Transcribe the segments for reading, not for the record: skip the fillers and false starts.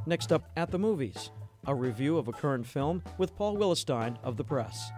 Next up, At the Movies, a review of a current film with Paul Willestein of The Press.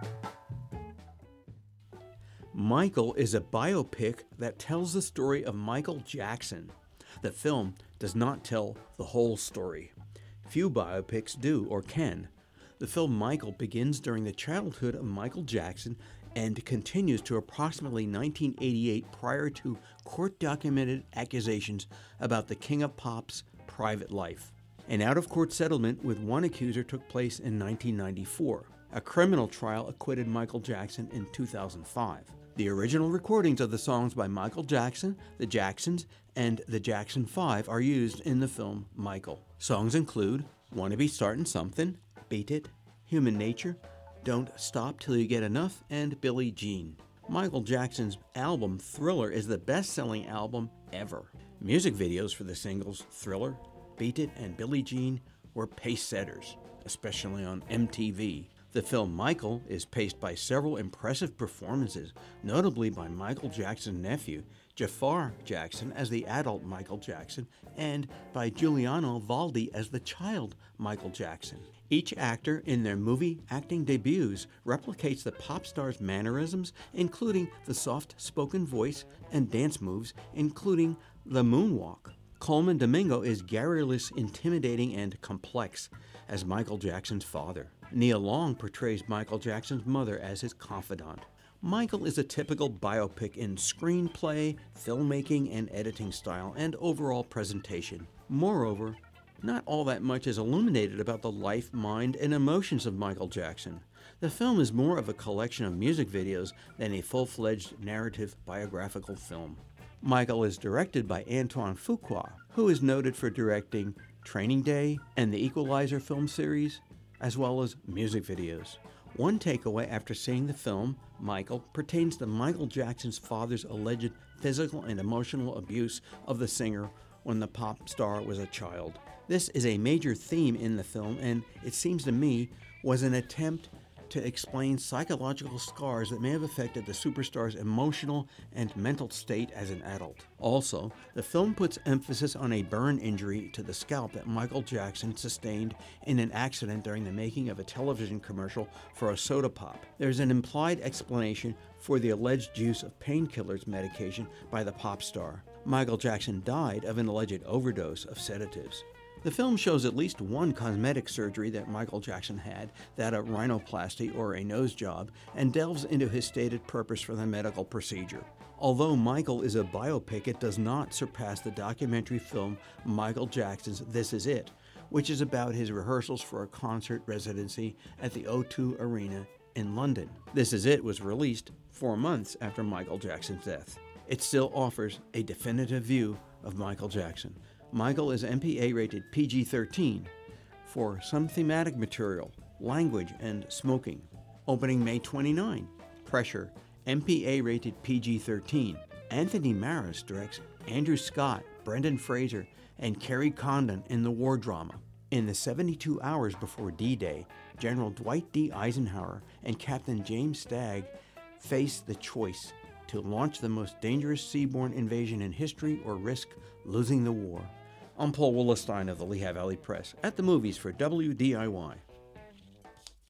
Michael is a biopic that tells the story of Michael Jackson. The film does not tell the whole story. Few biopics do or can. The film Michael begins during the childhood of Michael Jackson and continues to approximately 1988 prior to court-documented accusations about the King of Pop's private life. An out-of-court settlement with one accuser took place in 1994. A criminal trial acquitted Michael Jackson in 2005. The original recordings of the songs by Michael Jackson, the Jacksons, and the Jackson 5 are used in the film Michael. Songs include Wanna Be Startin' Something, Beat It, Human Nature, Don't Stop Till You Get Enough, and Billie Jean. Michael Jackson's album Thriller is the best-selling album ever. Music videos for the singles Thriller, Beat It, and Billie Jean were pace-setters, especially on MTV. The film Michael is paced by several impressive performances, notably by Michael Jackson's nephew, Jafar Jackson, as the adult Michael Jackson, and by Giuliano Valdi as the child Michael Jackson. Each actor in their movie acting debuts replicates the pop star's mannerisms, including the soft-spoken voice and dance moves, including the moonwalk. Coleman Domingo is garrulous, intimidating, and complex as Michael Jackson's father. Nia Long portrays Michael Jackson's mother as his confidant. Michael is a typical biopic in screenplay, filmmaking, and editing style, and overall presentation. Moreover, not all that much is illuminated about the life, mind, and emotions of Michael Jackson. The film is more of a collection of music videos than a full-fledged narrative biographical film. Michael is directed by Antoine Fuqua, who is noted for directing Training Day and the Equalizer film series, as well as music videos. One takeaway after seeing the film, Michael, pertains to Michael Jackson's father's alleged physical and emotional abuse of the singer when the pop star was a child. This is a major theme in the film, and it seems to me was an attempt to explain psychological scars that may have affected the superstar's emotional and mental state as an adult. Also, the film puts emphasis on a burn injury to the scalp that Michael Jackson sustained in an accident during the making of a television commercial for a soda pop. There's an implied explanation for the alleged use of painkillers medication by the pop star. Michael Jackson died of an alleged overdose of sedatives. The film shows at least one cosmetic surgery that Michael Jackson had, that of rhinoplasty or a nose job, and delves into his stated purpose for the medical procedure. Although Michael is a biopic, it does not surpass the documentary film Michael Jackson's This Is It, which is about his rehearsals for a concert residency at the O2 Arena in London. This Is It was released 4 months after Michael Jackson's death. It still offers a definitive view of Michael Jackson. Michael is MPA rated PG-13 for some thematic material, language, and smoking. Opening May 29. Pressure, MPA rated PG-13. Anthony Maris directs Andrew Scott, Brendan Fraser, and Kerry Condon in the war drama. In the 72 hours before D-Day, General Dwight D. Eisenhower and Captain James Stagg face the choice to launch the most dangerous seaborne invasion in history or risk losing the war. I'm Paul Willestein of the Lehigh Valley Press, at the movies for WDIY.